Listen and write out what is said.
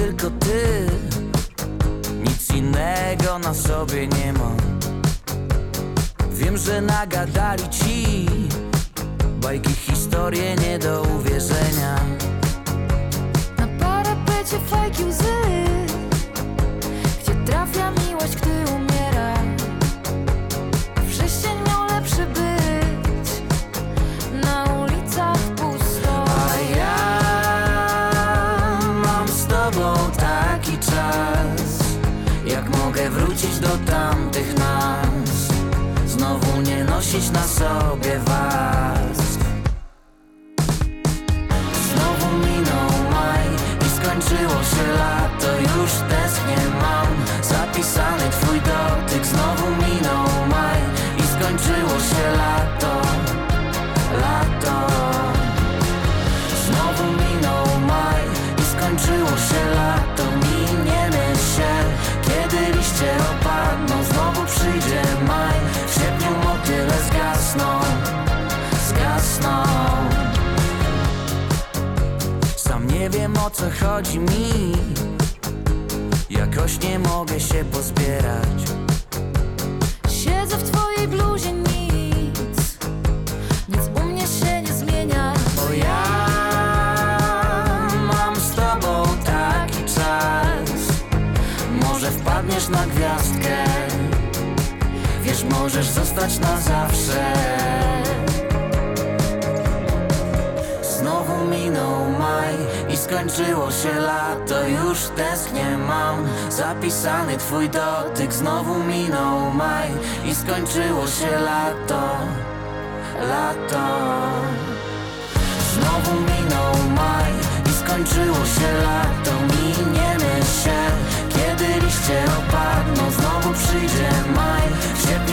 tylko ty, nic innego na sobie nie mam. Wiem, że nagadali ci bajki, historie nie do uwierzenia. Na parapecie fajki łzy, gdzie trafia miłość, gdy umiera. Wrzesień miał lepszy być, na ulicach pusto. A ja mam z tobą taki czas, jak mogę wrócić do tamtych nas, znowu nie nosić na sobie warstw. Znowu minął maj i skończyło się lato, już tęsknię mam zapisany twój dotyk. Znowu minął maj i skończyło się lato, lato. Znowu minął maj i skończyło się lato. Miniemy się, kiedy liście opadną, znowu przyjdzie maj. W sierpniu motyle zgasną, zgasną. Sam nie wiem, o co chodzi mi, jakoś nie mogę się pozbierać. Siedzę w twojej bluzie, nic u mnie się nie zmienia. Bo ja mam z tobą taki czas, może wpadniesz na gwiazdkę, wiesz, możesz zostać na zawsze. Znowu minął maj i skończyło się lato, już tęsknię mam zapisany twój dotyk. Znowu minął maj i skończyło się lato, lato. Znowu minął maj i skończyło się lato. Miniemy się, kiedy liście opadną, znowu przyjdzie maj. W sierpniu